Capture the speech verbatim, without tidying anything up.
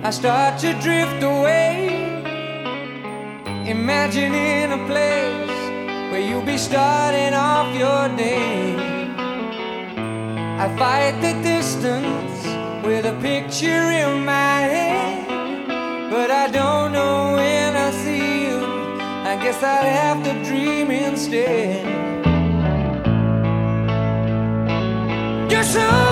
I start to drift away, imagining a place where you'll be starting off your day. I fight the distance with a picture in my head, but I don't know when I see you. I guess I'd have to dream instead. You're so